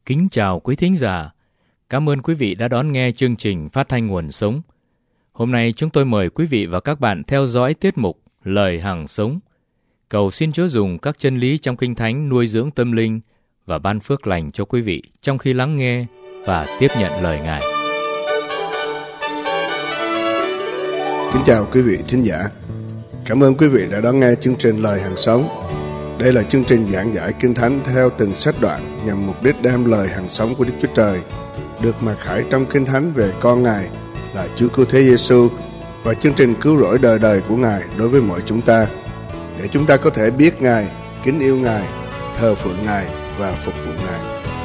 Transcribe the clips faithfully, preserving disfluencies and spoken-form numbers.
Kính chào quý thính giả. Cảm ơn quý vị đã đón nghe chương trình Phát thanh Nguồn Sống. Hôm nay chúng tôi mời quý vị và các bạn theo dõi tiết mục Lời Hằng Sống. Cầu xin Chúa dùng các chân lý trong Kinh Thánh nuôi dưỡng tâm linh và ban phước lành cho quý vị trong khi lắng nghe và tiếp nhận lời Ngài. Kính chào quý vị thính giả. Cảm ơn quý vị đã đón nghe chương trình Lời Hằng Sống. Đây là chương trình giảng giải Kinh Thánh theo từng sách đoạn nhằm mục đích đem lời hằng sống của Đức Chúa Trời được mặc khải trong Kinh Thánh về con Ngài là Chúa Cứu Thế Giêsu và chương trình cứu rỗi đời đời của Ngài đối với mọi chúng ta, để chúng ta có thể biết Ngài, kính yêu Ngài, thờ phượng Ngài và phục vụ Ngài.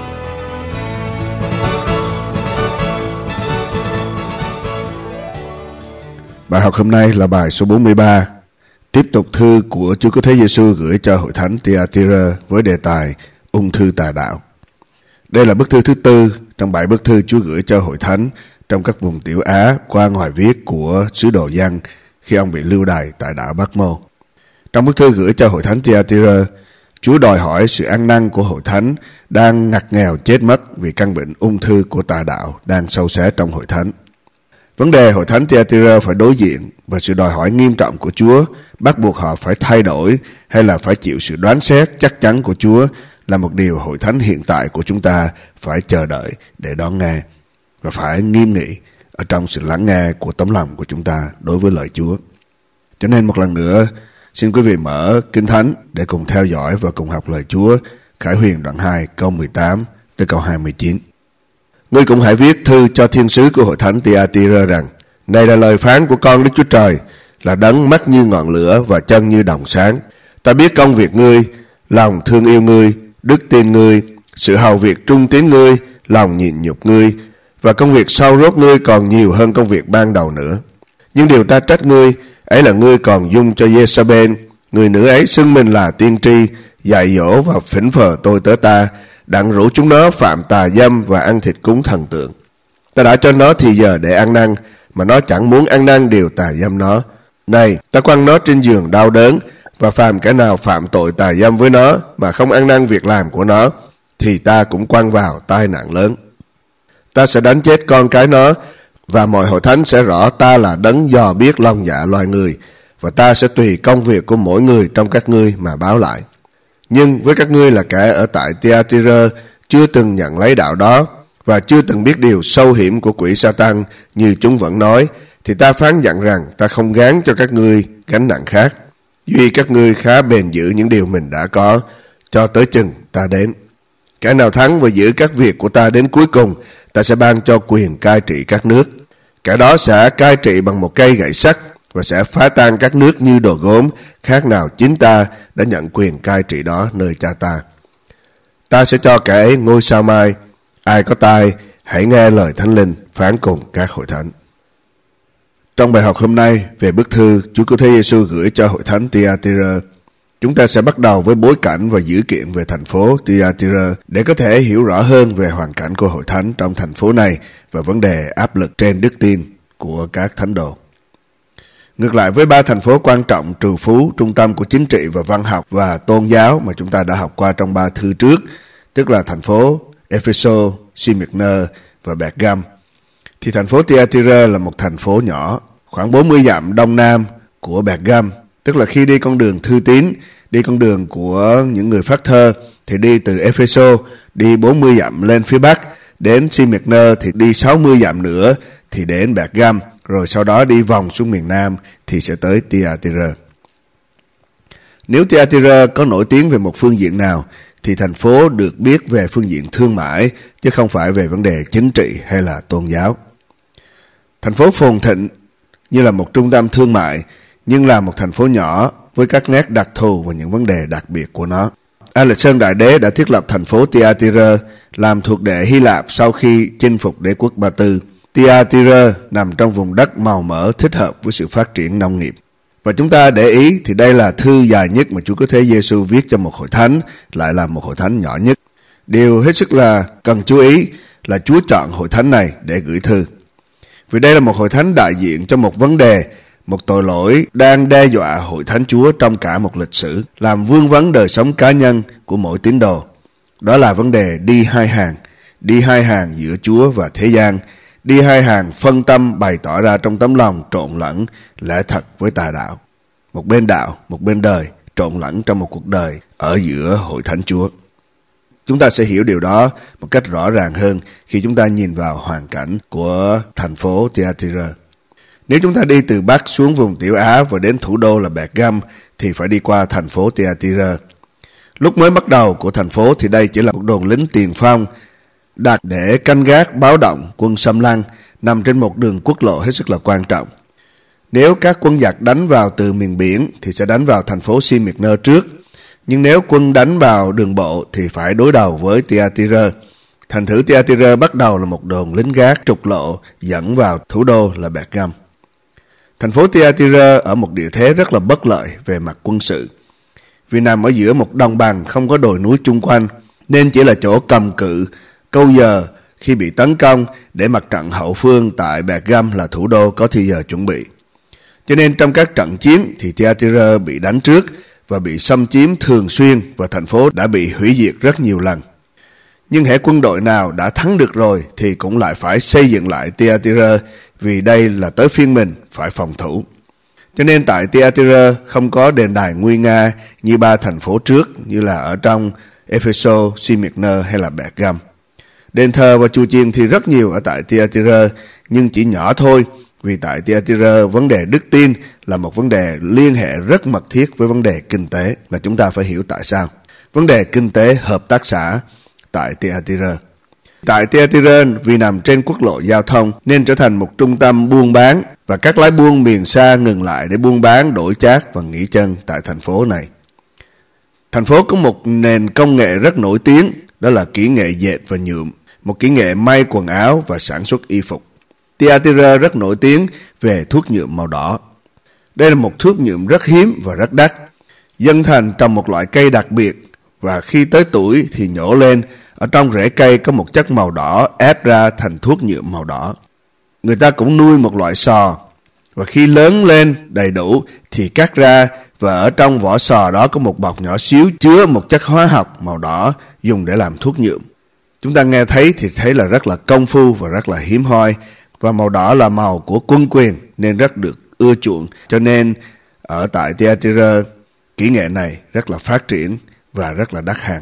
Bài học hôm nay là bài số bốn mươi ba, tiếp tục thư của Chúa Cứu Thế Giêsu gửi cho hội thánh Thyatira với đề tài ung thư tà đạo. Đây là bức thư thứ tư trong bảy bức thư Chúa gửi cho hội thánh trong các vùng Tiểu Á qua ngòi viết của sứ đồ Giăng khi ông bị lưu đày tại đảo Bắc Mô. Trong bức thư gửi cho hội thánh Thyatira, Chúa đòi hỏi sự ăn năn của hội thánh đang ngặt nghèo chết mất vì căn bệnh ung thư của tà đạo đang sâu xé trong hội thánh. Vấn đề hội thánh Thyatira phải đối diện và sự đòi hỏi nghiêm trọng của Chúa bắt buộc họ phải thay đổi hay là phải chịu sự đoán xét chắc chắn của Chúa là một điều hội thánh hiện tại của chúng ta phải chờ đợi để đón nghe và phải nghiêm nghị ở trong sự lắng nghe của tấm lòng của chúng ta đối với lời Chúa. Cho nên một lần nữa, xin quý vị mở Kinh Thánh để cùng theo dõi và cùng học lời Chúa. Khải Huyền đoạn hai câu mười tám tới câu hai mươi chín. Ngươi cũng hãy viết thư cho thiên sứ của hội thánh Thyatira rằng: này là lời phán của con Đức Chúa Trời, là đấng mắt như ngọn lửa và chân như đồng sáng. Ta biết công việc ngươi, lòng thương yêu ngươi, đức tin ngươi, sự hầu việc trung tín ngươi, lòng nhịn nhục ngươi, và công việc sau rốt ngươi còn nhiều hơn công việc ban đầu nữa. Nhưng điều ta trách ngươi ấy là ngươi còn dung cho Giê-sa-bên, người nữ ấy xưng mình là tiên tri, dạy dỗ và phỉnh phờ tôi tớ ta, đặng rủ chúng nó phạm tà dâm và ăn thịt cúng thần tượng. Ta đã cho nó thì giờ để ăn năn, mà nó chẳng muốn ăn năn điều tà dâm nó. Này, ta quăng nó trên giường đau đớn, và phàm kẻ nào phạm tội tà dâm với nó mà không ăn năn việc làm của nó, thì ta cũng quăng vào tai nạn lớn. Ta sẽ đánh chết con cái nó, và mọi hội thánh sẽ rõ ta là đấng dò biết lòng dạ loài người, và ta sẽ tùy công việc của mỗi người trong các ngươi mà báo lại. Nhưng với các ngươi là kẻ ở tại Thyatira chưa từng nhận lấy đạo đó và chưa từng biết điều sâu hiểm của quỷ Sa-tan như chúng vẫn nói, thì ta phán dặn rằng ta không gán cho các ngươi gánh nặng khác, duy các ngươi khá bền giữ những điều mình đã có, cho tới chừng ta đến. Kẻ nào thắng và giữ các việc của ta đến cuối cùng, ta sẽ ban cho quyền cai trị các nước. Kẻ đó sẽ cai trị bằng một cây gậy sắt và sẽ phá tan các nước như đồ gốm, khác nào chính ta đã nhận quyền cai trị đó nơi cha ta. Ta sẽ cho kẻ ấy ngôi sao mai. Ai có tai, hãy nghe lời Thánh Linh phán cùng các hội thánh. Trong bài học hôm nay về bức thư Chúa Cứu Thế Giêsu gửi cho hội thánh Thyatira, chúng ta sẽ bắt đầu với bối cảnh và dữ kiện về thành phố Thyatira để có thể hiểu rõ hơn về hoàn cảnh của hội thánh trong thành phố này và vấn đề áp lực trên đức tin của các thánh đồ. Ngược lại với ba thành phố quan trọng trù phú, trung tâm của chính trị và văn học và tôn giáo mà chúng ta đã học qua trong ba thư trước, tức là thành phố Epheso, Smyrna và Pergam, thì thành phố Thyatira là một thành phố nhỏ, khoảng bốn mươi dặm đông nam của Pergam, tức là khi đi con đường thư tín, đi con đường của những người phát thơ, thì đi từ Epheso đi bốn mươi dặm lên phía bắc, đến Smyrna thì đi sáu mươi dặm nữa thì đến Pergam, rồi sau đó đi vòng xuống miền nam thì sẽ tới Thyatira. Nếu Thyatira có nổi tiếng về một phương diện nào, thì thành phố được biết về phương diện thương mại, chứ không phải về vấn đề chính trị hay là tôn giáo. Thành phố phồn thịnh như là một trung tâm thương mại, nhưng là một thành phố nhỏ với các nét đặc thù và những vấn đề đặc biệt của nó. Alexander Đại Đế đã thiết lập thành phố Thyatira làm thuộc địa Hy Lạp sau khi chinh phục đế quốc Ba Tư. Thyatira nằm trong vùng đất màu mỡ thích hợp với sự phát triển nông nghiệp. Và chúng ta để ý thì đây là thư dài nhất mà Chúa Cứu Thế Giêsu viết cho một hội thánh, lại là một hội thánh nhỏ nhất. Điều hết sức là cần chú ý là Chúa chọn hội thánh này để gửi thư. Vì đây là một hội thánh đại diện cho một vấn đề, một tội lỗi đang đe dọa hội thánh Chúa trong cả một lịch sử, làm vương vấn đời sống cá nhân của mỗi tín đồ. Đó là vấn đề đi hai hàng đi hai hàng giữa Chúa và thế gian, đi hai hàng phân tâm bày tỏ ra trong tấm lòng trộn lẫn lẽ thật với tà đạo. Một bên đạo, một bên đời, trộn lẫn trong một cuộc đời ở giữa hội thánh Chúa. Chúng ta sẽ hiểu điều đó một cách rõ ràng hơn khi chúng ta nhìn vào hoàn cảnh của thành phố Thyatira. Nếu chúng ta đi từ Bắc xuống vùng Tiểu Á và đến thủ đô là Pergam thì phải đi qua thành phố Thyatira. Lúc mới bắt đầu của thành phố thì đây chỉ là một đồn lính tiền phong đặt để canh gác báo động quân xâm lăng, nằm trên một đường quốc lộ hết sức là quan trọng. Nếu các quân giặc đánh vào từ miền biển thì sẽ đánh vào thành phố Smyrna trước. Nhưng nếu quân đánh vào đường bộ thì phải đối đầu với Thyatira. Thành thử Thyatira bắt đầu là một đồn lính gác trục lộ dẫn vào thủ đô là Pergam. Thành phố Thyatira ở một địa thế rất là bất lợi về mặt quân sự. Vì nằm ở giữa một đồng bằng không có đồi núi chung quanh, nên chỉ là chỗ cầm cự, câu giờ khi bị tấn công để mặt trận hậu phương tại Pergam là thủ đô có thì giờ chuẩn bị. Cho nên trong các trận chiến thì Thyatira bị đánh trước và bị xâm chiếm thường xuyên và thành phố đã bị hủy diệt rất nhiều lần. Nhưng hễ quân đội nào đã thắng được rồi thì cũng lại phải xây dựng lại Thyatira, vì đây là tới phiên mình phải phòng thủ. Cho nên tại Thyatira không có đền đài nguy nga như ba thành phố trước như là ở trong Ephesos, Smyrna hay là Pergam. Đền thờ và chùa chiền thì rất nhiều ở tại Thyatira, nhưng chỉ nhỏ thôi, vì tại Thyatira vấn đề đức tin là một vấn đề liên hệ rất mật thiết với vấn đề kinh tế, và chúng ta phải hiểu tại sao. Vấn đề kinh tế hợp tác xã tại Thyatira. Tại Thyatira vì nằm trên quốc lộ giao thông nên trở thành một trung tâm buôn bán, và các lái buôn miền xa ngừng lại để buôn bán, đổi chác và nghỉ chân tại thành phố này. Thành phố có một nền công nghệ rất nổi tiếng, đó là kỹ nghệ dệt và nhuộm, một kỹ nghệ may quần áo và sản xuất y phục. Thyatira rất nổi tiếng về thuốc nhuộm màu đỏ. Đây là một thuốc nhuộm rất hiếm và rất đắt. Dân thành trồng một loại cây đặc biệt, và khi tới tuổi thì nhổ lên, ở trong rễ cây có một chất màu đỏ ép ra thành thuốc nhuộm màu đỏ. Người ta cũng nuôi một loại sò, và khi lớn lên đầy đủ thì cắt ra, và ở trong vỏ sò đó có một bọc nhỏ xíu chứa một chất hóa học màu đỏ dùng để làm thuốc nhuộm. Chúng ta nghe thấy thì thấy là rất là công phu và rất là hiếm hoi, và màu đỏ là màu của quân quyền nên rất được ưa chuộng. Cho nên ở tại Thyatira, kỹ nghệ này rất là phát triển và rất là đắt hàng.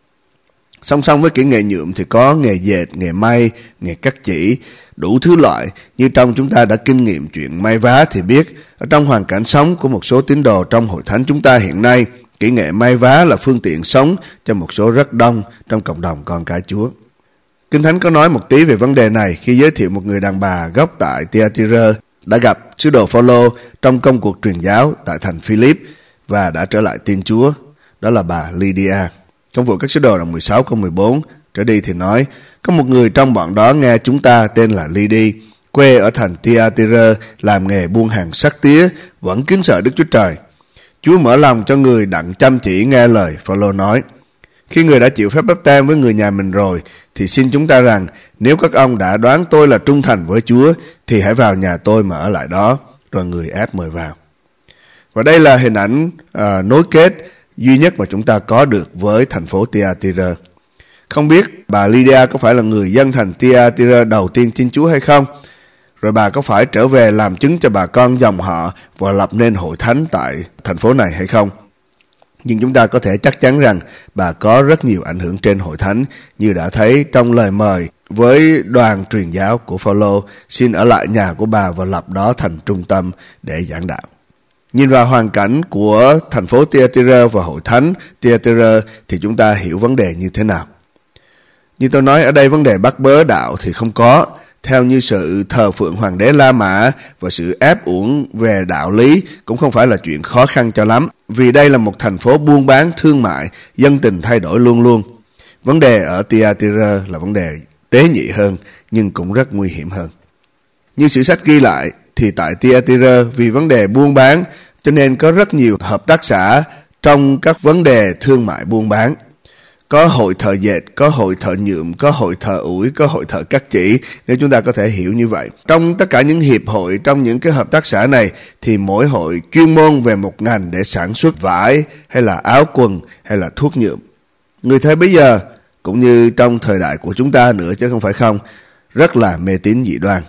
Song song với kỹ nghệ nhuộm thì có nghề dệt, nghề may, nghề cắt chỉ, đủ thứ loại. Như trong chúng ta đã kinh nghiệm chuyện may vá thì biết, ở trong hoàn cảnh sống của một số tín đồ trong hội thánh chúng ta hiện nay, kỹ nghệ may vá là phương tiện sống cho một số rất đông trong cộng đồng con cái Chúa. Kinh Thánh có nói một tí về vấn đề này khi giới thiệu một người đàn bà gốc tại Thyatira đã gặp sứ đồ Phao-lô trong công cuộc truyền giáo tại thành Philip và đã trở lại tin Chúa. Đó là bà Lydia. Công vụ các sứ đồ đoạn mười sáu câu mười bốn trở đi thì nói, có một người trong bọn đó nghe chúng ta tên là Lydia, quê ở thành Thyatira, làm nghề buôn hàng sắt tía, vẫn kính sợ Đức Chúa Trời. Chúa mở lòng cho người đặng chăm chỉ nghe lời Phao-lô nói. Khi người đã chịu phép báp têm với người nhà mình rồi, thì xin chúng ta rằng, nếu các ông đã đoán tôi là trung thành với Chúa, thì hãy vào nhà tôi mà ở lại đó. Rồi người ép mời vào. Và đây là hình ảnh à, nối kết duy nhất mà chúng ta có được với thành phố Thyatira. Không biết bà Lydia có phải là người dân thành Thyatira đầu tiên tin Chúa hay không? Rồi bà có phải trở về làm chứng cho bà con dòng họ và lập nên hội thánh tại thành phố này hay không? Nhưng chúng ta có thể chắc chắn rằng bà có rất nhiều ảnh hưởng trên hội thánh, như đã thấy trong lời mời với đoàn truyền giáo của Phao-lô xin ở lại nhà của bà và lập đó thành trung tâm để giảng đạo. Nhìn vào hoàn cảnh của thành phố Thyatira và hội thánh Thyatira thì chúng ta hiểu vấn đề như thế nào. Như tôi nói ở đây, vấn đề bắt bớ đạo thì không có, theo như sự thờ phượng hoàng đế La Mã và sự ép uổng về đạo lý cũng không phải là chuyện khó khăn cho lắm, vì đây là một thành phố buôn bán thương mại, dân tình thay đổi luôn luôn. Vấn đề ở Thyatira là vấn đề tế nhị hơn, nhưng cũng rất nguy hiểm hơn. Như sử sách ghi lại thì tại Thyatira vì vấn đề buôn bán cho nên có rất nhiều hợp tác xã trong các vấn đề thương mại buôn bán. Có hội thợ dệt, có hội thợ nhuộm, có hội thợ ủi, có hội thợ cắt chỉ, nếu chúng ta có thể hiểu như vậy. Trong tất cả những hiệp hội, trong những cái hợp tác xã này thì mỗi hội chuyên môn về một ngành để sản xuất vải hay là áo quần hay là thuốc nhuộm. Người thời bây giờ cũng như trong thời đại của chúng ta nữa chứ không phải không, rất là mê tín dị đoan.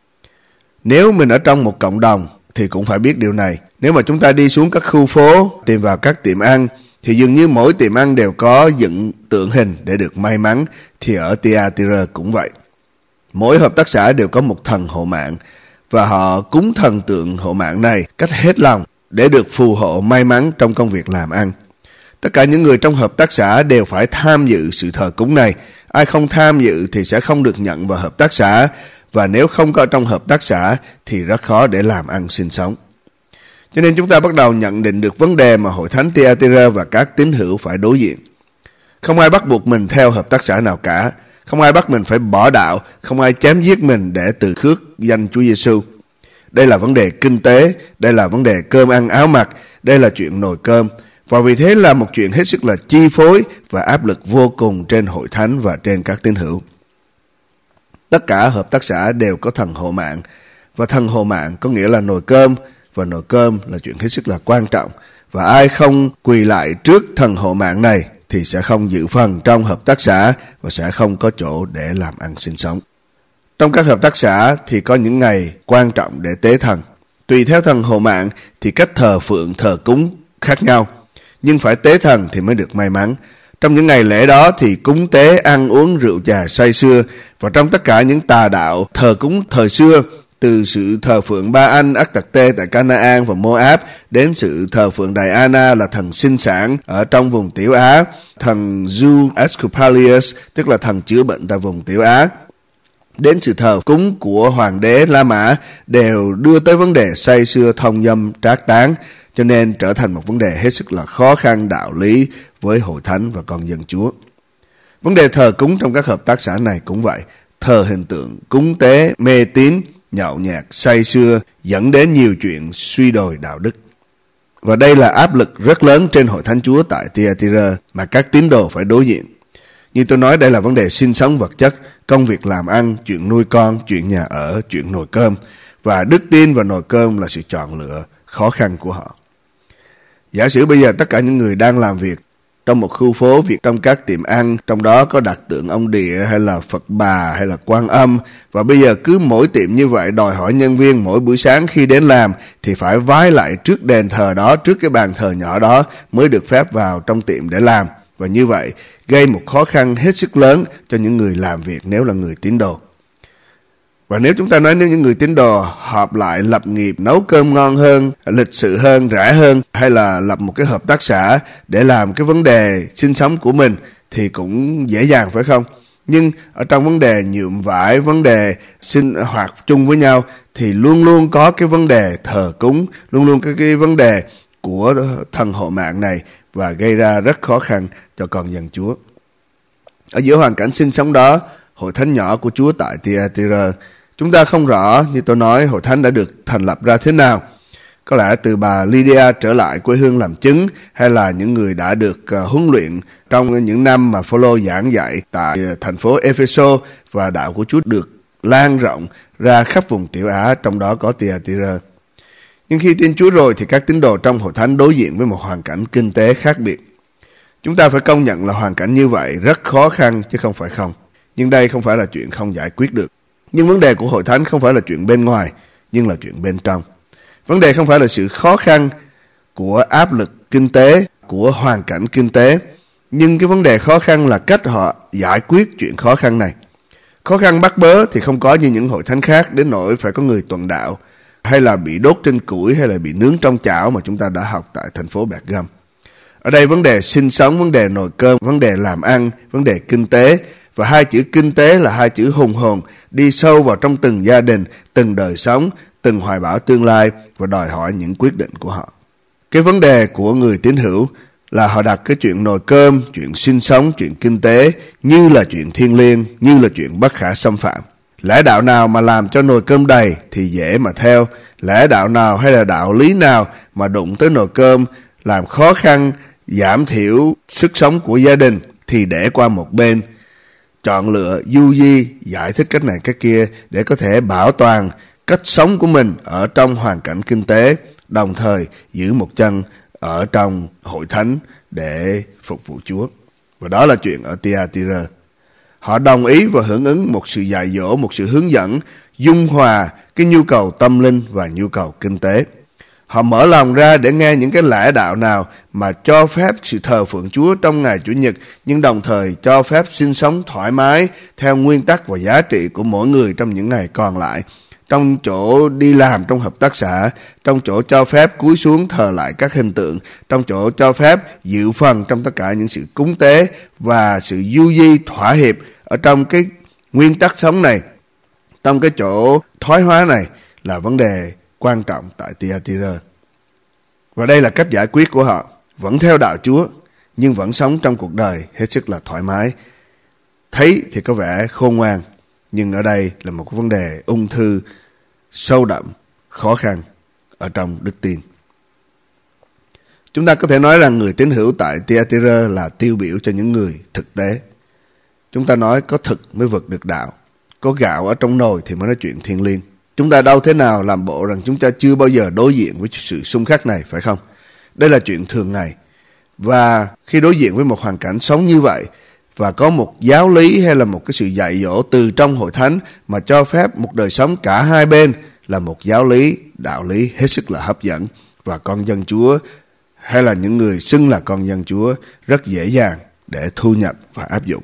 Nếu mình ở trong một cộng đồng thì cũng phải biết điều này. Nếu mà chúng ta đi xuống các khu phố, tìm vào các tiệm ăn, thì dường như mỗi tiệm ăn đều có dựng tượng hình để được may mắn, thì ở Thyatira cũng vậy. Mỗi hợp tác xã đều có một thần hộ mạng, và họ cúng thần tượng hộ mạng này cách hết lòng để được phù hộ may mắn trong công việc làm ăn. Tất cả những người trong hợp tác xã đều phải tham dự sự thờ cúng này. Ai không tham dự thì sẽ không được nhận vào hợp tác xã, và nếu không có trong hợp tác xã thì rất khó để làm ăn sinh sống. Cho nên chúng ta bắt đầu nhận định được vấn đề mà hội thánh Thyatira và các tín hữu phải đối diện. Không ai bắt buộc mình theo hợp tác xã nào cả. Không ai bắt mình phải bỏ đạo. Không ai chém giết mình để từ khước danh Chúa Giêsu. Đây là vấn đề kinh tế. Đây là vấn đề cơm ăn áo mặc. Đây là chuyện nồi cơm. Và vì thế là một chuyện hết sức là chi phối và áp lực vô cùng trên hội thánh và trên các tín hữu. Tất cả hợp tác xã đều có thần hộ mạng. Và thần hộ mạng có nghĩa là nồi cơm. Và nồi cơm là chuyện hết sức là quan trọng. Và ai không quỳ lại trước thần hộ mạng này thì sẽ không giữ phần trong hợp tác xã và sẽ không có chỗ để làm ăn sinh sống. Trong các hợp tác xã thì có những ngày quan trọng để tế thần. Tùy theo thần hộ mạng thì cách thờ phượng, thờ cúng khác nhau. Nhưng phải tế thần thì mới được may mắn. Trong những ngày lễ đó thì cúng tế, ăn uống, rượu chà, say sưa. Và trong tất cả những tà đạo thờ cúng thời xưa, từ sự thờ phượng Ba Anh, Ác-tạc-tê tại Canaan và Moab đến sự thờ phượng Diana là thần sinh sản ở trong vùng Tiểu Á, thần Zeus Asclepius tức là thần chữa bệnh tại vùng Tiểu Á, đến sự thờ cúng của hoàng đế La Mã đều đưa tới vấn đề say sưa, thông dâm, trác tán, cho nên trở thành một vấn đề hết sức là khó khăn đạo lý với hội thánh và con dân Chúa. Vấn đề thờ cúng trong các hợp tác xã này cũng vậy, thờ hình tượng, cúng tế, mê tín, nhậu nhẹt, say sưa dẫn đến nhiều chuyện suy đồi đạo đức. Và đây là áp lực rất lớn trên hội thánh Chúa tại Thyatira mà các tín đồ phải đối diện. Như tôi nói, đây là vấn đề sinh sống vật chất, công việc làm ăn, chuyện nuôi con, chuyện nhà ở, chuyện nồi cơm. Và đức tin và nồi cơm là sự chọn lựa khó khăn của họ. Giả sử bây giờ tất cả những người đang làm việc trong một khu phố, việc trong các tiệm ăn, trong đó có đặt tượng ông địa hay là Phật bà hay là Quan Âm, và bây giờ cứ mỗi tiệm như vậy đòi hỏi nhân viên mỗi buổi sáng khi đến làm thì phải vái lại trước đền thờ đó, trước cái bàn thờ nhỏ đó mới được phép vào trong tiệm để làm. Và như vậy gây một khó khăn hết sức lớn cho những người làm việc nếu là người tín đồ. Và nếu chúng ta nói nếu những người tín đồ họp lại lập nghiệp nấu cơm ngon hơn, lịch sự hơn, rẻ hơn, hay là lập một cái hợp tác xã để làm cái vấn đề sinh sống của mình thì cũng dễ dàng phải không? Nhưng ở trong vấn đề nhuộm vải, vấn đề sinh hoạt chung với nhau thì luôn luôn có cái vấn đề thờ cúng, luôn luôn có cái vấn đề của thần hộ mạng này và gây ra rất khó khăn cho con dân Chúa. Ở giữa hoàn cảnh sinh sống đó, hội thánh nhỏ của Chúa tại Thyatira, chúng ta không rõ, như tôi nói, hội thánh đã được thành lập ra thế nào. Có lẽ từ bà Lydia trở lại quê hương làm chứng, hay là những người đã được uh, huấn luyện trong những năm mà Phaolô giảng dạy tại uh, thành phố Epheso, và đạo của Chúa được lan rộng ra khắp vùng Tiểu Á, trong đó có Thyatira. Nhưng khi tin Chúa rồi thì các tín đồ trong hội thánh đối diện với một hoàn cảnh kinh tế khác biệt. Chúng ta phải công nhận là hoàn cảnh như vậy rất khó khăn chứ không phải không. Nhưng đây không phải là chuyện không giải quyết được. Nhưng vấn đề của hội thánh không phải là chuyện bên ngoài, nhưng là chuyện bên trong. Vấn đề không phải là sự khó khăn của áp lực kinh tế, của hoàn cảnh kinh tế, nhưng cái vấn đề khó khăn là cách họ giải quyết chuyện khó khăn này. Khó khăn bắt bớ thì không có như những hội thánh khác đến nỗi phải có người tuần đạo, hay là bị đốt trên củi, hay là bị nướng trong chảo mà chúng ta đã học tại thành phố Bẹt Gâm. Ở đây vấn đề sinh sống, vấn đề nồi cơm, vấn đề làm ăn, vấn đề kinh tế, và hai chữ kinh tế là hai chữ hùng hồn, đi sâu vào trong từng gia đình, từng đời sống, từng hoài bão tương lai và đòi hỏi những quyết định của họ. Cái vấn đề của người tín hữu là họ đặt cái chuyện nồi cơm, chuyện sinh sống, chuyện kinh tế như là chuyện thiêng liêng, như là chuyện bất khả xâm phạm. Lẽ đạo nào mà làm cho nồi cơm đầy thì dễ mà theo. Lẽ đạo nào hay là đạo lý nào mà đụng tới nồi cơm làm khó khăn, giảm thiểu sức sống của gia đình thì để qua một bên. Chọn lựa du di, giải thích cách này cách kia để có thể bảo toàn cách sống của mình ở trong hoàn cảnh kinh tế, đồng thời giữ một chân ở trong hội thánh để phục vụ Chúa. Và đó là chuyện ở Thyatira. Họ đồng ý và hưởng ứng một sự dạy dỗ, một sự hướng dẫn, dung hòa cái nhu cầu tâm linh và nhu cầu kinh tế. Họ mở lòng ra để nghe những cái lẽ đạo nào mà cho phép sự thờ phượng Chúa trong ngày Chủ nhật, nhưng đồng thời cho phép sinh sống thoải mái theo nguyên tắc và giá trị của mỗi người trong những ngày còn lại. Trong chỗ đi làm trong hợp tác xã, trong chỗ cho phép cúi xuống thờ lại các hình tượng, trong chỗ cho phép dự phần trong tất cả những sự cúng tế và sự du di thỏa hiệp ở trong cái nguyên tắc sống này, trong cái chỗ thoái hóa này là vấn đề quan trọng tại Thyatira. Và đây là cách giải quyết của họ, vẫn theo đạo Chúa nhưng vẫn sống trong cuộc đời hết sức là thoải mái. Thấy thì có vẻ khôn ngoan, nhưng ở đây là một vấn đề ung thư sâu đậm, khó khăn ở trong đức tin. Chúng ta có thể nói rằng người tín hữu tại Thyatira là tiêu biểu cho những người thực tế. Chúng ta nói có thực mới vực được đạo, có gạo ở trong nồi thì mới nói chuyện thiêng liêng. Chúng ta đâu thế nào làm bộ rằng chúng ta chưa bao giờ đối diện với sự xung khắc này, phải không? Đây là chuyện thường ngày. Và khi đối diện với một hoàn cảnh sống như vậy, và có một giáo lý hay là một cái sự dạy dỗ từ trong hội thánh mà cho phép một đời sống cả hai bên, là một giáo lý, đạo lý hết sức là hấp dẫn. Và con dân Chúa hay là những người xưng là con dân Chúa rất dễ dàng để thu nhập và áp dụng.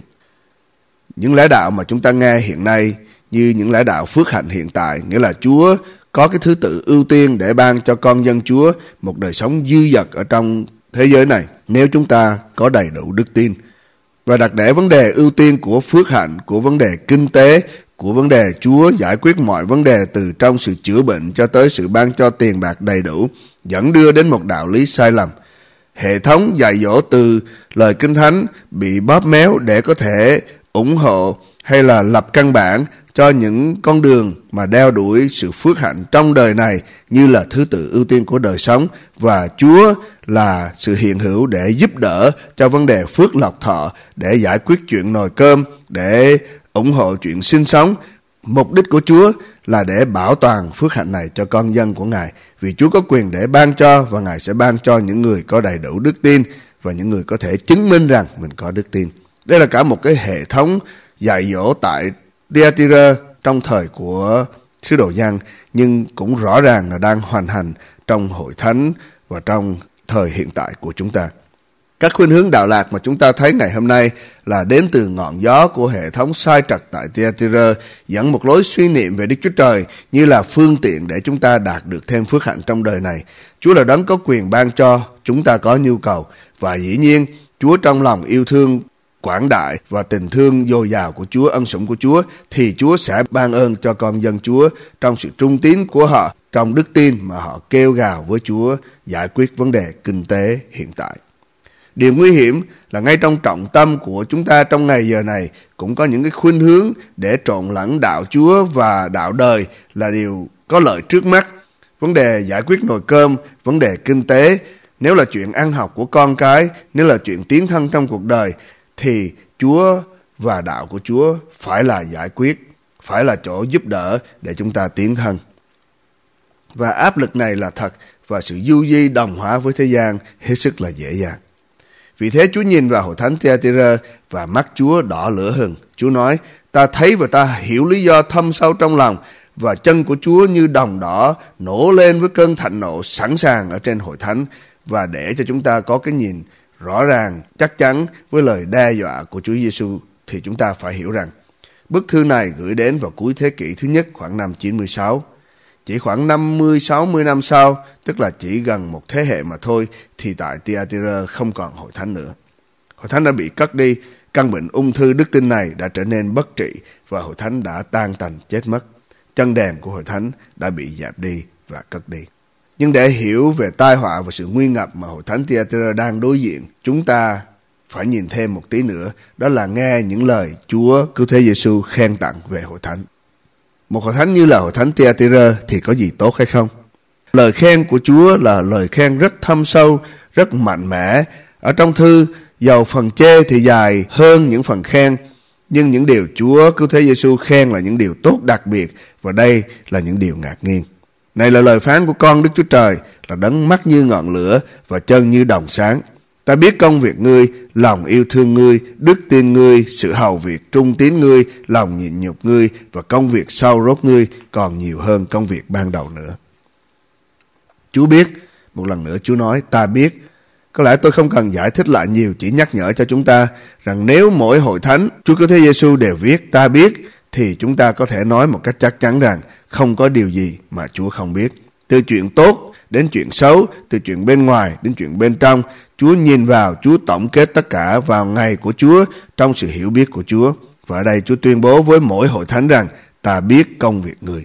Những lẽ đạo mà chúng ta nghe hiện nay như những lẽ đạo phước hạnh hiện tại, nghĩa là Chúa có cái thứ tự ưu tiên để ban cho con dân Chúa một đời sống dư dật ở trong thế giới này nếu chúng ta có đầy đủ đức tin. Và đặt để vấn đề ưu tiên của phước hạnh, của vấn đề kinh tế, của vấn đề Chúa giải quyết mọi vấn đề từ trong sự chữa bệnh cho tới sự ban cho tiền bạc đầy đủ, dẫn đưa đến một đạo lý sai lầm. Hệ thống dạy dỗ từ lời Kinh Thánh bị bóp méo để có thể ủng hộ hay là lập căn bản cho những con đường mà đeo đuổi sự phước hạnh trong đời này như là thứ tự ưu tiên của đời sống, và Chúa là sự hiện hữu để giúp đỡ cho vấn đề phước lộc thọ, để giải quyết chuyện nồi cơm, để ủng hộ chuyện sinh sống. Mục đích của Chúa là để bảo toàn phước hạnh này cho con dân của Ngài, vì Chúa có quyền để ban cho, và Ngài sẽ ban cho những người có đầy đủ đức tin và những người có thể chứng minh rằng mình có đức tin. Đây là cả một cái hệ thống dạy dỗ tại Thyatira trong thời của sứ đồ Giăng, nhưng cũng rõ ràng là đang hoàn hành trong hội thánh và trong thời hiện tại của chúng ta. Các khuynh hướng đạo lạc mà chúng ta thấy ngày hôm nay là đến từ ngọn gió của hệ thống sai trật tại Thyatira, dẫn một lối suy niệm về Đức Chúa Trời như là phương tiện để chúng ta đạt được thêm phước hạnh trong đời này. Chúa là đấng có quyền ban cho, chúng ta có nhu cầu, và dĩ nhiên Chúa trong lòng yêu thương quảng đại và tình thương dồi dào của Chúa, ân sủng của Chúa, thì Chúa sẽ ban ơn cho con dân Chúa trong sự trung tín của họ, trong đức tin mà họ kêu gào với Chúa giải quyết vấn đề kinh tế hiện tại. Điều nguy hiểm là ngay trong trọng tâm của chúng ta trong ngày giờ này cũng có những cái khuynh hướng để trộn lẫn đạo Chúa và đạo đời là điều có lợi trước mắt. Vấn đề giải quyết nồi cơm, vấn đề kinh tế, nếu là chuyện ăn học của con cái, nếu là chuyện tiến thân trong cuộc đời, thì Chúa và đạo của Chúa phải là giải quyết, phải là chỗ giúp đỡ để chúng ta tiến thân. Và áp lực này là thật, và sự du di đồng hóa với thế gian hết sức là dễ dàng. Vì thế Chúa nhìn vào hội thánh Thyatira và mắt Chúa đỏ lửa hừng. Chúa nói, ta thấy và ta hiểu lý do thâm sâu trong lòng, và chân của Chúa như đồng đỏ nổ lên với cơn thạnh nộ sẵn sàng ở trên hội thánh, và để cho chúng ta có cái nhìn rõ ràng, chắc chắn với lời đe dọa của Chúa Giêsu, thì chúng ta phải hiểu rằng bức thư này gửi đến vào cuối thế kỷ thứ nhất, khoảng năm chín mươi sáu. Chỉ khoảng năm mươi sáu mươi năm sau, tức là chỉ gần một thế hệ mà thôi, thì tại Thyatira không còn hội thánh nữa. Hội thánh đã bị cất đi, căn bệnh ung thư đức tin này đã trở nên bất trị, và hội thánh đã tan tành chết mất. Chân đèn của hội thánh đã bị dẹp đi và cất đi. Nhưng để hiểu về tai họa và sự nguy ngập mà hội thánh Thyatira đang đối diện, chúng ta phải nhìn thêm một tí nữa, đó là nghe những lời Chúa Cứu Thế Giêsu khen tặng về hội thánh. Một hội thánh như là hội thánh Thyatira thì có gì tốt hay không? Lời khen của Chúa là lời khen rất thâm sâu, rất mạnh mẽ. Ở trong thư, dầu phần chê thì dài hơn những phần khen, nhưng những điều Chúa Cứu Thế Giêsu khen là những điều tốt đặc biệt, và đây là những điều ngạc nhiên. Này là lời phán của con Đức Chúa Trời, là đấng mắt như ngọn lửa và chân như đồng sáng. Ta biết công việc ngươi, lòng yêu thương ngươi, đức tin ngươi, sự hầu việc trung tín ngươi, lòng nhịn nhục ngươi và công việc sau rốt ngươi còn nhiều hơn công việc ban đầu nữa. Chúa biết, một lần nữa Chúa nói, ta biết. Có lẽ tôi không cần giải thích lại nhiều, chỉ nhắc nhở cho chúng ta rằng nếu mỗi hội thánh Chúa Cứu Thế Giêsu đều viết ta biết, thì chúng ta có thể nói một cách chắc chắn rằng không có điều gì mà Chúa không biết. Từ chuyện tốt đến chuyện xấu, từ chuyện bên ngoài đến chuyện bên trong, Chúa nhìn vào, Chúa tổng kết tất cả vào ngày của Chúa trong sự hiểu biết của Chúa. Và ở đây Chúa tuyên bố với mỗi hội thánh rằng ta biết công việc người.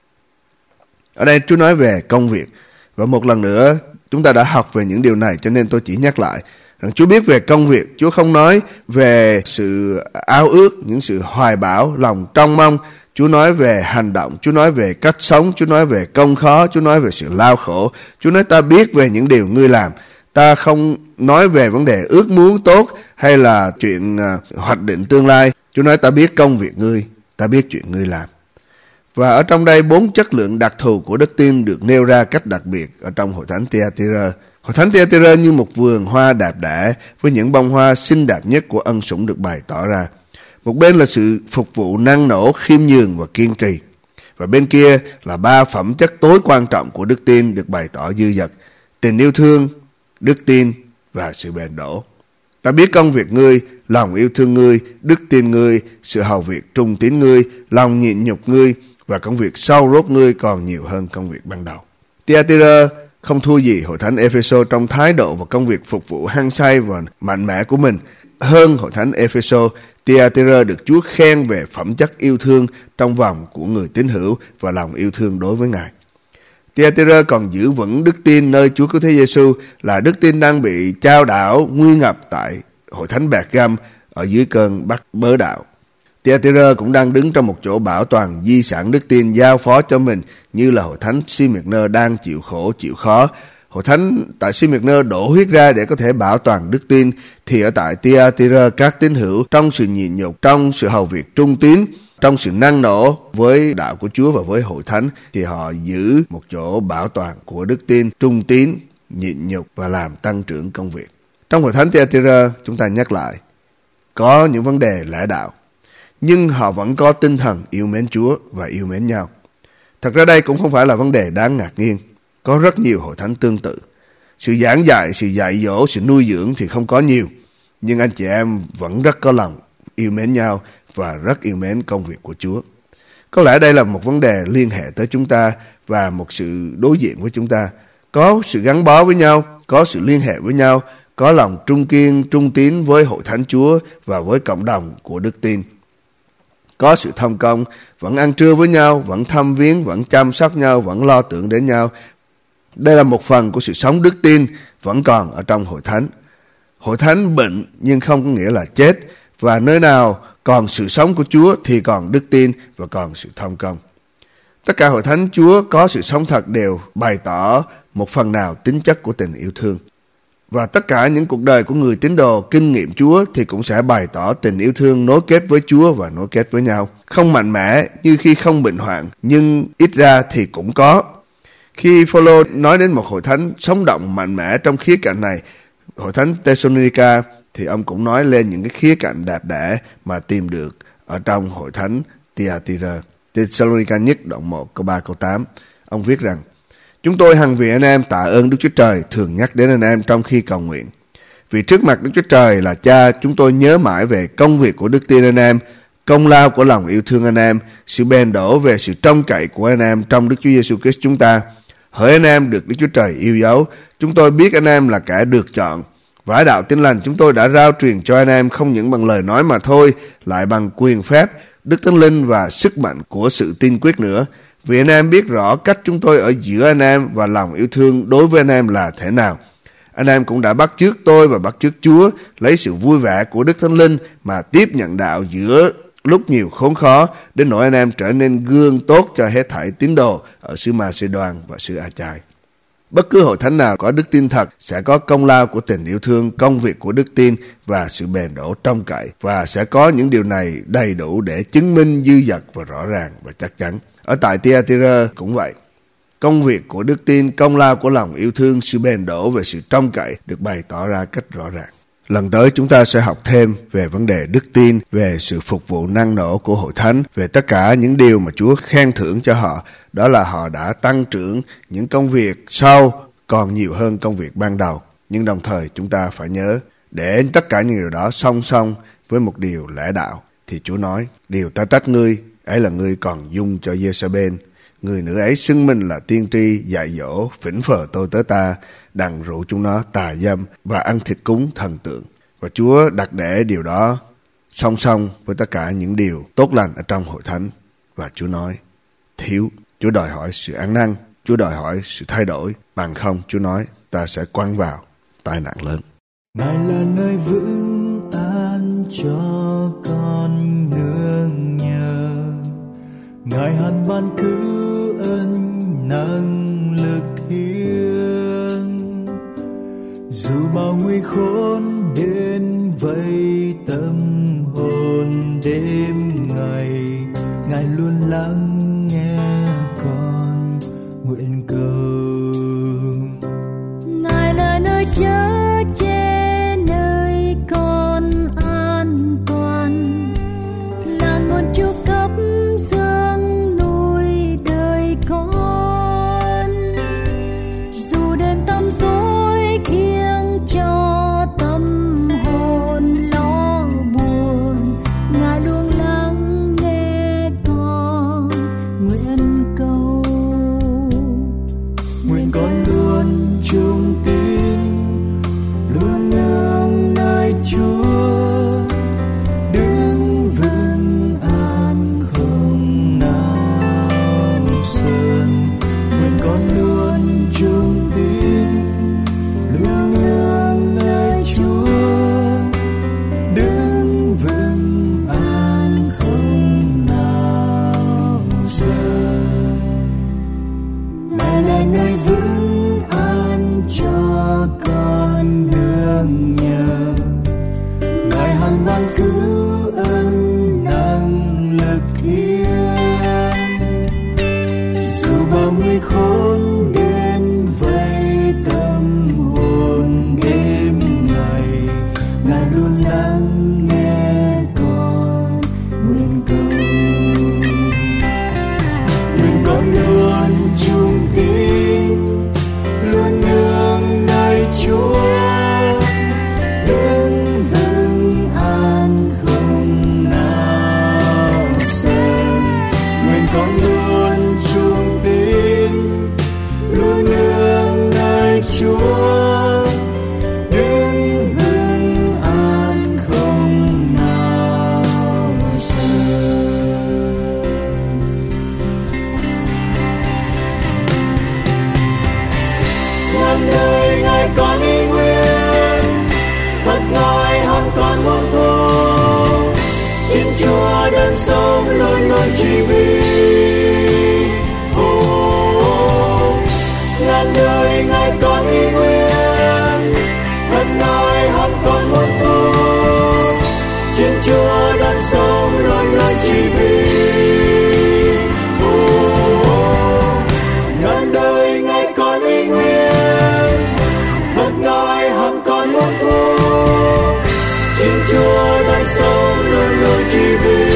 Ở đây Chúa nói về công việc. Và một lần nữa chúng ta đã học về những điều này, cho nên tôi chỉ nhắc lại rằng Chúa biết về công việc. Chúa không nói về sự ao ước, những sự hoài bão, lòng trông mong. Chúa nói về hành động, Chúa nói về cách sống, Chúa nói về công khó, Chúa nói về sự lao khổ. Chúa nói ta biết về những điều ngươi làm. Ta không nói về vấn đề ước muốn tốt hay là chuyện uh, hoạch định tương lai. Chúa nói ta biết công việc ngươi, ta biết chuyện ngươi làm. Và ở trong đây bốn chất lượng đặc thù của đức tin được nêu ra cách đặc biệt ở trong hội thánh Thyatira. Hội thánh Thyatira như một vườn hoa đẹp đẽ với những bông hoa xinh đẹp nhất của ân sủng được bày tỏ ra. Một bên là sự phục vụ năng nổ, khiêm nhường và kiên trì. Và bên kia là ba phẩm chất tối quan trọng của đức tin được bày tỏ dư dật: tình yêu thương, đức tin và sự bền đổ. Ta biết công việc ngươi, lòng yêu thương ngươi, đức tin ngươi, sự hầu việc trung tín ngươi, lòng nhịn nhục ngươi và công việc sau rốt ngươi còn nhiều hơn công việc ban đầu. Thyatira không thua gì hội thánh Epheso trong thái độ và công việc phục vụ hăng say và mạnh mẽ của mình. Hơn hội thánh Epheso, Thyatira được Chúa khen về phẩm chất yêu thương trong vòng của người tín hữu và lòng yêu thương đối với Ngài. Thyatira còn giữ vững đức tin nơi Chúa Cứu Thế Giêsu, là đức tin đang bị chao đảo nguy ngập tại hội thánh Bẹt Gam ở dưới cơn bắt bớ đạo. Thyatira cũng đang đứng trong một chỗ bảo toàn di sản đức tin giao phó cho mình, như là hội thánh Smyrna đang chịu khổ chịu khó. Hội thánh tại Smyrna đổ huyết ra để có thể bảo toàn đức tin, thì ở tại Thyatira các tín hữu trong sự nhịn nhục, trong sự hầu việc trung tín, trong sự năng nổ với đạo của Chúa và với hội thánh, thì họ giữ một chỗ bảo toàn của đức tin, trung tín, nhịn nhục và làm tăng trưởng công việc. Trong hội thánh Thyatira, chúng ta nhắc lại, có những vấn đề lẽ đạo, nhưng họ vẫn có tinh thần yêu mến Chúa và yêu mến nhau. Thật ra đây cũng không phải là vấn đề đáng ngạc nhiên. Có rất nhiều hội thánh tương tự. Sự giảng dạy, sự dạy dỗ, sự nuôi dưỡng thì không có nhiều, nhưng anh chị em vẫn rất có lòng yêu mến nhau và rất yêu mến công việc của Chúa. Có lẽ đây là một vấn đề liên hệ tới chúng ta và một sự đối diện với chúng ta. Có sự gắn bó với nhau, có sự liên hệ với nhau, có lòng trung kiên, trung tín với hội thánh Chúa và với cộng đồng của đức tin. Có sự thông công, vẫn ăn trưa với nhau, vẫn thăm viếng, vẫn chăm sóc nhau, vẫn lo tưởng đến nhau. Đây là một phần của sự sống đức tin vẫn còn ở trong hội thánh. Hội thánh bệnh nhưng không có nghĩa là chết, và nơi nào còn sự sống của Chúa thì còn đức tin và còn sự thông công. Tất cả hội thánh Chúa có sự sống thật đều bày tỏ một phần nào tính chất của tình yêu thương. Và tất cả những cuộc đời của người tín đồ kinh nghiệm Chúa thì cũng sẽ bày tỏ tình yêu thương nối kết với Chúa và nối kết với nhau. Không mạnh mẽ như khi không bệnh hoạn, nhưng ít ra thì cũng có. Khi Phao-lô nói đến một hội thánh sống động mạnh mẽ trong khía cạnh này, hội thánh Thessalonica, thì ông cũng nói lên những cái khía cạnh đẹp đẽ mà tìm được ở trong hội thánh Thyatira. Thessalonica nhất đoạn một câu ba câu tám, ông viết rằng: chúng tôi hằng vì anh em tạ ơn Đức Chúa Trời, thường nhắc đến anh em trong khi cầu nguyện. Vì trước mặt Đức Chúa Trời là Cha, chúng tôi nhớ mãi về công việc của đức tin anh em, công lao của lòng yêu thương anh em, sự bền đổ về sự trông cậy của anh em trong Đức Chúa Giêsu Christ chúng ta. Hỡi anh em được Đức Chúa Trời yêu dấu, chúng tôi biết anh em là kẻ được chọn. Và đạo tin lành chúng tôi đã rao truyền cho anh em không những bằng lời nói mà thôi, lại bằng quyền phép, Đức Thánh Linh và sức mạnh của sự tin quyết nữa. Vì anh em biết rõ cách chúng tôi ở giữa anh em và lòng yêu thương đối với anh em là thế nào. Anh em cũng đã bắt chước tôi và bắt chước Chúa, lấy sự vui vẻ của Đức Thánh Linh mà tiếp nhận đạo giữa lúc nhiều khốn khó, đến nỗi anh em trở nên gương tốt cho hết thảy tín đồ ở xứ Ma-xê-đoan và xứ A-chai. Bất cứ hội thánh nào có đức tin thật sẽ có công lao của tình yêu thương, công việc của đức tin và sự bền đổ trông cậy, và sẽ có những điều này đầy đủ để chứng minh dư dật và rõ ràng và chắc chắn. Ở tại Thyatira cũng vậy. Công việc của đức tin, công lao của lòng yêu thương, sự bền đổ về sự trông cậy được bày tỏ ra cách rõ ràng. Lần tới chúng ta sẽ học thêm về vấn đề đức tin, về sự phục vụ năng nổ của hội thánh, về tất cả những điều mà Chúa khen thưởng cho họ. Đó là họ đã tăng trưởng những công việc sau còn nhiều hơn công việc ban đầu. Nhưng đồng thời chúng ta phải nhớ, để tất cả những điều đó song song với một điều lẽ đạo, thì Chúa nói, điều ta trách ngươi, ấy là ngươi còn dung cho Giê-sa-bên. Người nữ ấy xưng mình là tiên tri, dạy dỗ, phỉnh phờ tôi tớ ta, đặng rủ chúng nó tà dâm và ăn thịt cúng thần tượng. Và Chúa đặt để điều đó song song với tất cả những điều tốt lành ở trong hội thánh. Và Chúa nói, thiếu, Chúa đòi hỏi sự ăn năn, Chúa đòi hỏi sự thay đổi. Bằng không, Chúa nói, ta sẽ quăng vào tai nạn lớn. Ngài là nơi vững an cho con nương nhờ, Ngài hằng ban cứu ân năng lực hiến. Dù bao nguy khốn đến vây tâm hồn đêm ngày, Ngài luôn lắng nghe con nguyện cầu. Ngài là nơi chở che, nơi con an toàn, là nguồn chu cấp dưỡng nuôi đời con. Dù đêm tăm tối khiêng cho tâm hồn lo buồn, Ngài luôn lắng nghe con nguyện cầu. Nguyện con luôn chung tin, luôn nương nơi Chúa, đứng vững an không nào sơn. Nguyện con luôn chung tin, luôn nương nơi Chúa, đứng vững an không nào sơn. Ngài là nơi vững an cho con nương nhờ, Ngài hằng ban cứu ân năng lực hiến. Dù bao nguy khốn đến vây tâm hồn đêm ngày, Ngài luôn lắng nghe con nguyện cầu. Nguyện con luôn chung tin, luôn nương nơi Chúa, đứng vững an không nào sơn. Nguyện con luôn chung tin, luôn nương nơi Chúa, đứng vững an không nào sơn. Ngàn đời Ngài con ý nguyện, thật Ngài hằng còn muôn thu. Chính Chúa đang sống luôn luôn chỉ vì. Oh, ngàn đời Ngài con ý nguyện, thật Ngài hằng còn muôn thu. Chính Chúa đang sống luôn luôn chỉ vì. Oh, ngàn đời Ngài con ý nguyện, thật Ngài hằng còn muôn thu. Chính Chúa đang sống luôn luôn chỉ vì.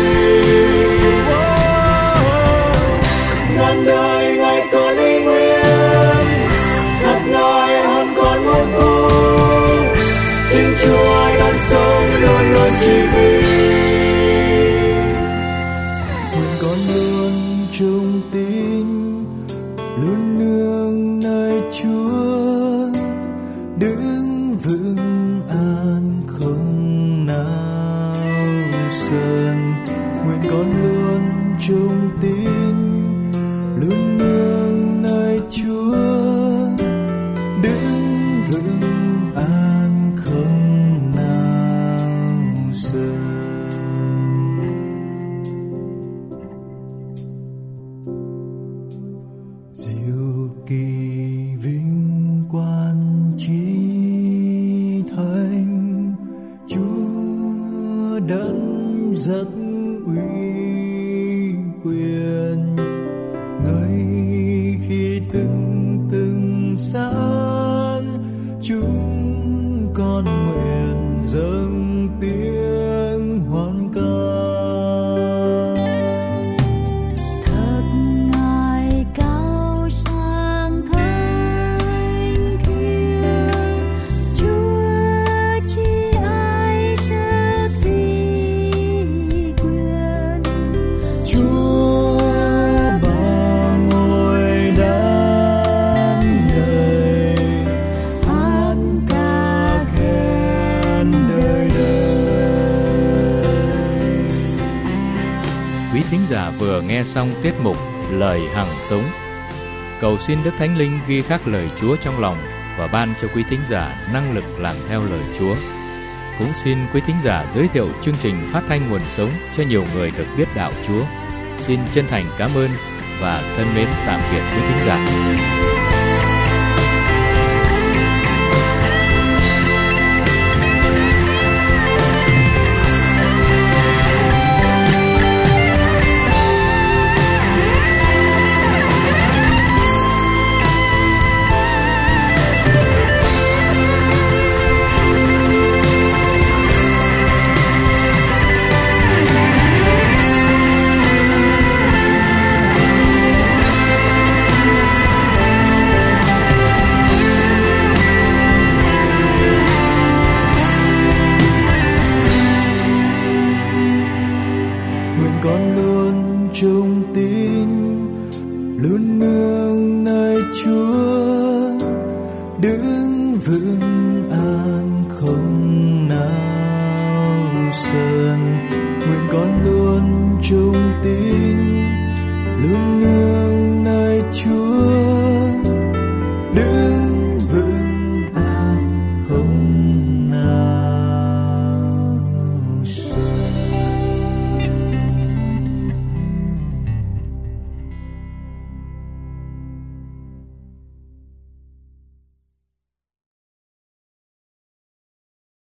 Ngàn đời Ngài con ý nguyện, thật Ngài hằng còn muôn thu. Chính Chúa đang sống luôn luôn chỉ vì. Nguyện con luôn chung tin, luôn nương nơi Chúa, đứng vững an không nào sơn. Nguyện con luôn chung tin, luôn nương nơi Chúa, đứng vững an không nào sơn. Diệu kỳ vinh quang chí thánh, Chúa đấng rất uy quyền. quý thính giả vừa nghe xong tiết mục Lời Hằng Sống. Cầu xin Đức Thánh Linh ghi khắc lời Chúa trong lòng và ban cho quý thính giả năng lực làm theo lời Chúa. Cũng xin quý thính giả giới thiệu chương trình phát thanh nguồn sống cho nhiều người được biết đạo Chúa. Xin chân thành cảm ơn và thân mến tạm biệt quý thính giả. Con luôn trung tín, luôn nương nơi Chúa, đứng vững